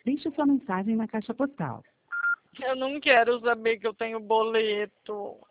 Deixe sua mensagem na caixa postal. Eu não quero saber que eu tenho boleto.